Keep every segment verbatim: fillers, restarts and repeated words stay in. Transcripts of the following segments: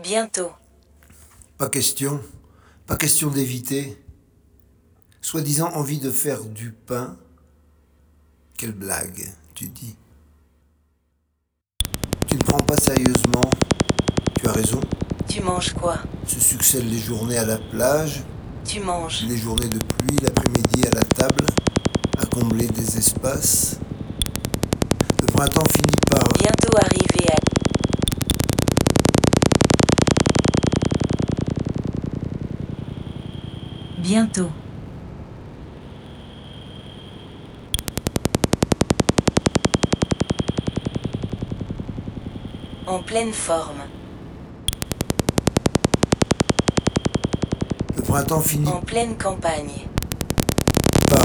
Bientôt. Pas question, pas question d'éviter. Soi-disant envie de faire du pain. Quelle blague, tu dis. Tu ne prends pas sérieusement. Tu as raison. Tu manges quoi? Se succèdent les journées à la plage, Tu manges. les journées de pluie, l'après-midi à la table, à combler des espaces. Le printemps finit par... Bientôt arrivé à... Bientôt. En pleine forme. Le printemps finit En pleine campagne. par...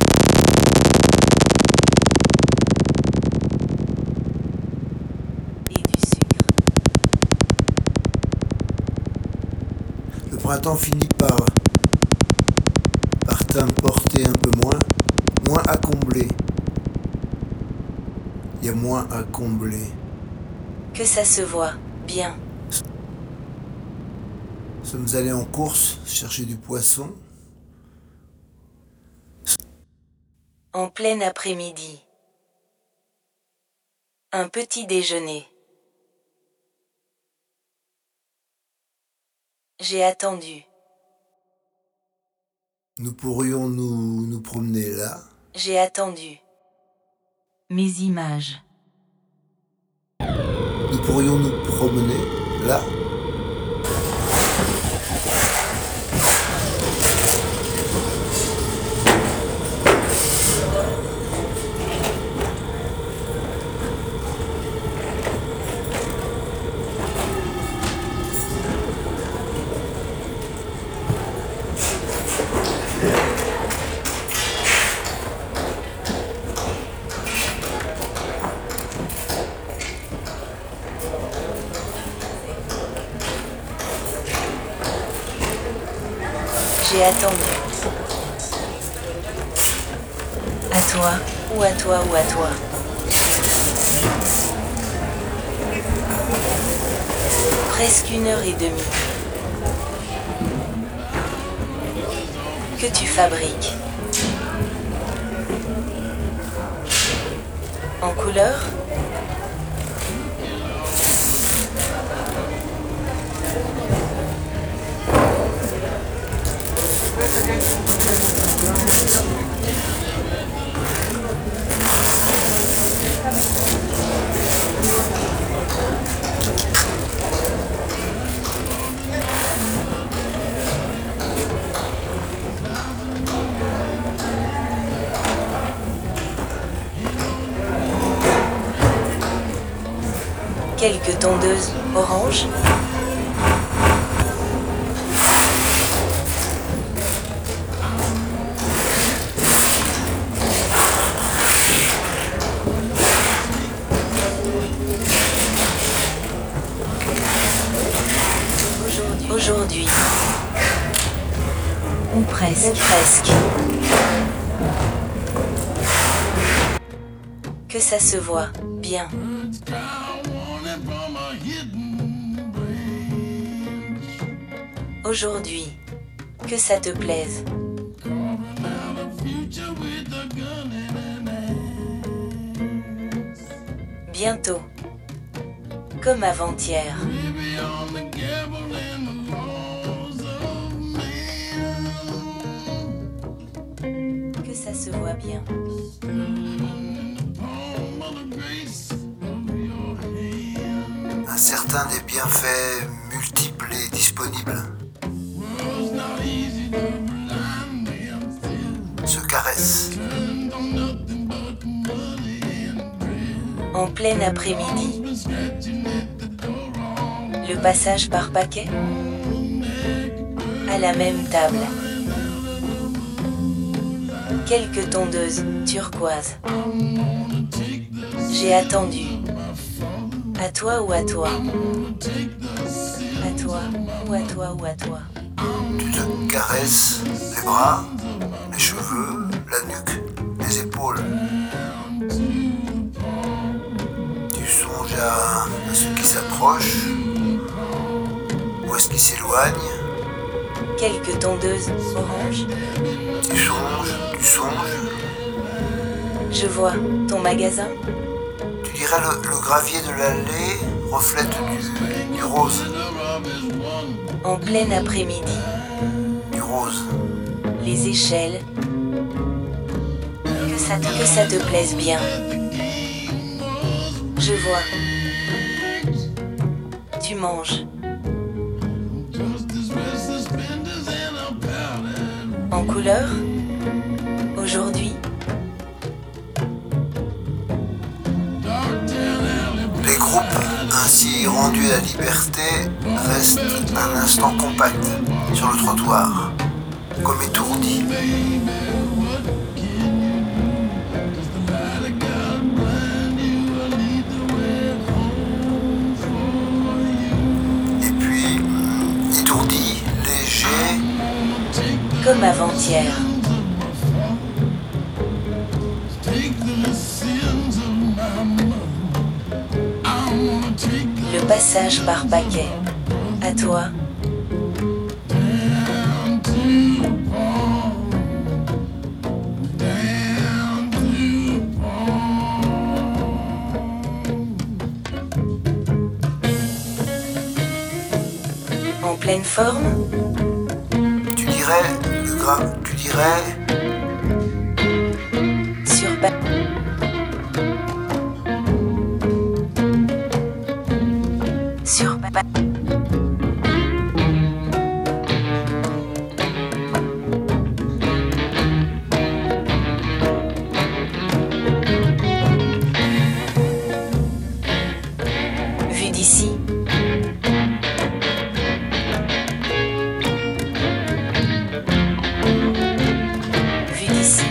Et du sucre. Le printemps finit par... par t'importer un peu moins, moins à combler. Il y a moins à combler. Que ça se voit. Bien. Sommes allés en course chercher du poisson. En plein après-midi. Un petit déjeuner. J'ai attendu. Nous pourrions nous, nous promener là. J'ai attendu. Mes images. Nous pourrions nous promener là. J'ai attendu. À toi, ou à toi, ou à toi. Presque une heure et demie. Que tu fabriques. En couleur? Quelques tondeuses orange. Aujourd'hui. Ou presque. Ou presque. Que ça se voit. Bien. Aujourd'hui. Que ça te plaise. Bientôt. Comme avant-hier. Que ça se voit bien. Un certain des bienfaits multiples et disponibles se caresse. En plein après-midi. Le passage par paquet. À la même table. Quelques tondeuses turquoises. J'ai attendu. À toi ou à toi? À toi ou à toi ou à toi? Tu te caresses les bras, les cheveux, la nuque, les épaules. Tu songes à, à ce qui s'approche. Où est-ce qu'il s'éloigne? Quelques tondeuses orange. Tu songes, tu songes. Je vois ton magasin. Tu dirais le, le gravier de l'allée reflète du, du rose. En plein après-midi, Du rose. les échelles. Que ça te, que ça te plaise bien. Je vois. Tu manges. En couleur. Aujourd'hui. Les groupes ainsi rendus à la liberté restent un instant compacts sur le trottoir, comme étourdis. Et puis, étourdis, légers, Comme avant-hier. Le passage par paquet. À toi. En pleine forme. tu dirais, le gras, tu dirais, Sur pa- Sur pa- Vu d'ici. Vu d'ici.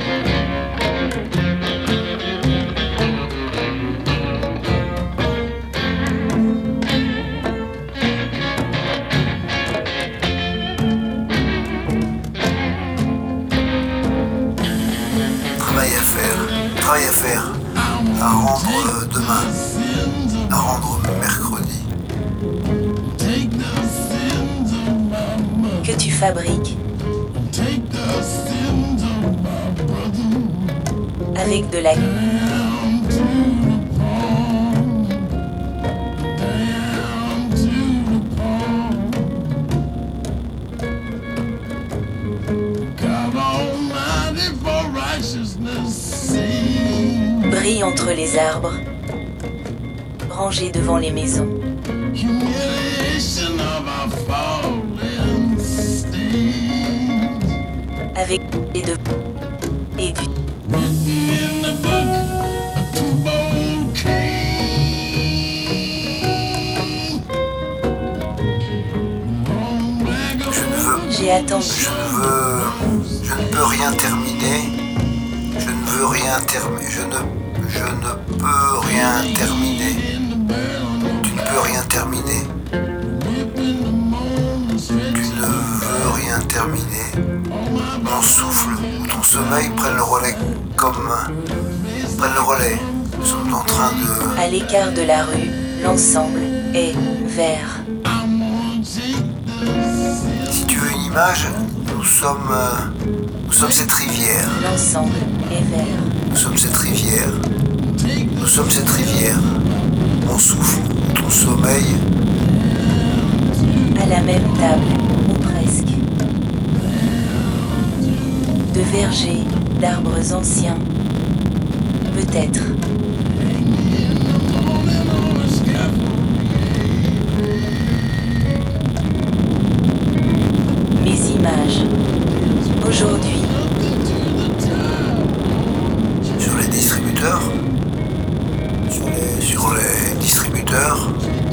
travail à faire, travail à faire, à rendre euh, demain, à rendre mercredi. Que tu fabriques. Avec de la... Brille entre les arbres. Rangés devant les maisons. Avec et de... Et du... Je ne veux, J'ai attendu. je ne veux, je ne peux rien terminer. Je ne veux rien terminer. Je ne, je ne peux rien terminer. Tu ne peux rien terminer. Tu ne veux rien terminer. Mon souffle ou ton sommeil prennent le relais comme prennent le relais. Nous sommes en train de. À l'écart de la rue, l'ensemble est vert. Si tu veux une image, nous sommes, euh, nous sommes cette rivière. L'ensemble est vert. Nous sommes cette rivière. Nous sommes cette rivière. Mon souffle, ton sommeil, À la même table, ou presque. De vergers, d'arbres anciens. Peut-être. Mes images. Aujourd'hui, sur les distributeurs. Sur les, sur les distributeurs.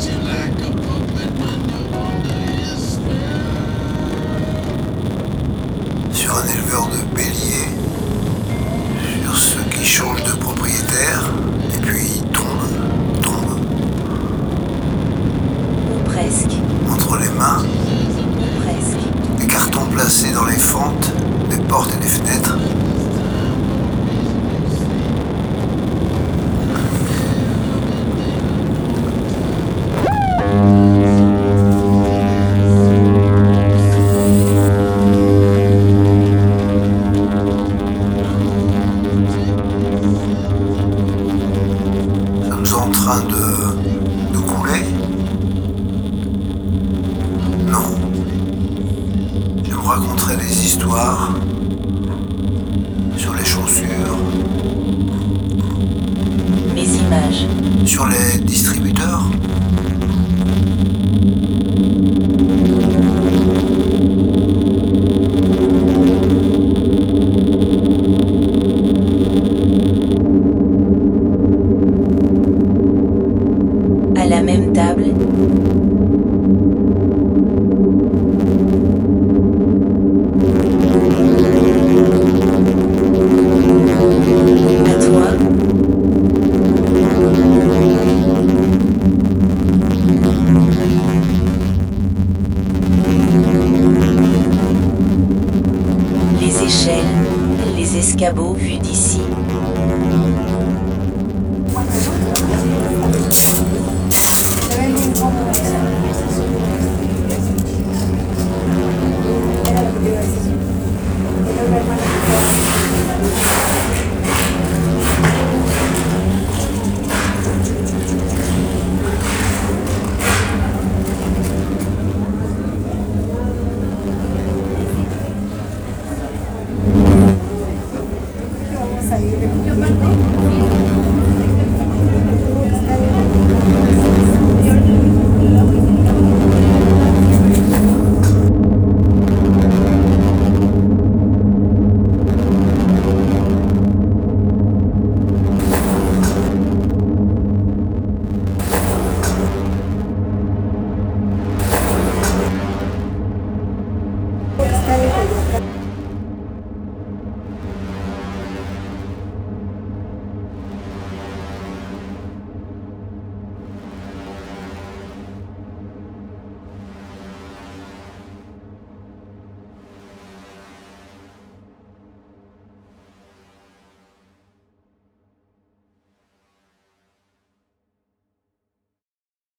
Sur un éleveur de béliers. Sur ceux qui changent de propriétaire. Et puis tombent, tombent ou presque. entre les mains. Ou presque. Des cartons placés dans les fentes, des portes et des fenêtres. accessoires, sur les chaussures, Mes images. sur les distributeurs. À la même table.